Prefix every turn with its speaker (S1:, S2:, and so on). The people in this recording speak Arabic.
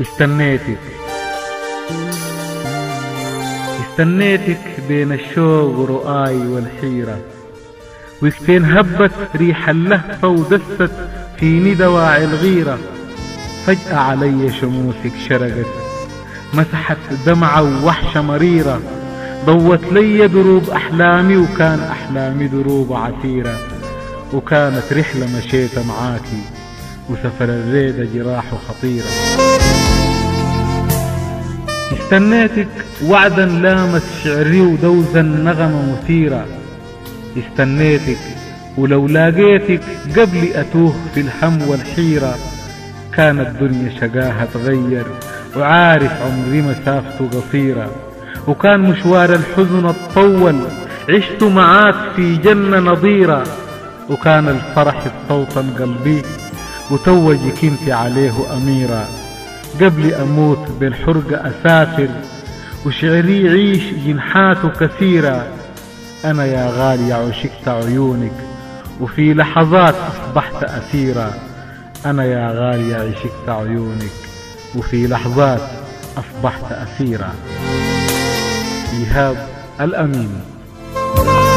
S1: استنيتك بين الشوق ورؤاي والحيرة، وقتين هبت ريح اللهفة ودست فيني دواعي الغيرة. فجأة علي شموسك شرقت مسحت دمعة ووحشة مريرة، ضوت لي دروب أحلامي وكان أحلامي دروب عسيرة. وكانت رحلة مشيت معاكي وسفر الريدة جراحه خطيرة. استنيتك وعدا لامس شعري ودوزا نغمة مثيرة. استنيتك ولو لاقيتك قبل أتوه في الهم والحيرة. كانت دنيا شقاها تغير وعارف عمري مسافته قصيرة. وكان مشوار الحزن الطول عشت معاك في جنة نظيرة. وكان الفرح الصوتا قلبي وتوجك انت عليه أميرة. قبل أموت بالحرقة أسافر وشعري يعيش جنحاته كثيرة. أنا يا غالية عشقت عيونك وفي لحظات أصبحت أسيرة. أنا يا غالية عشقت عيونك وفي لحظات أصبحت أسيرة. إيهاب الأمين.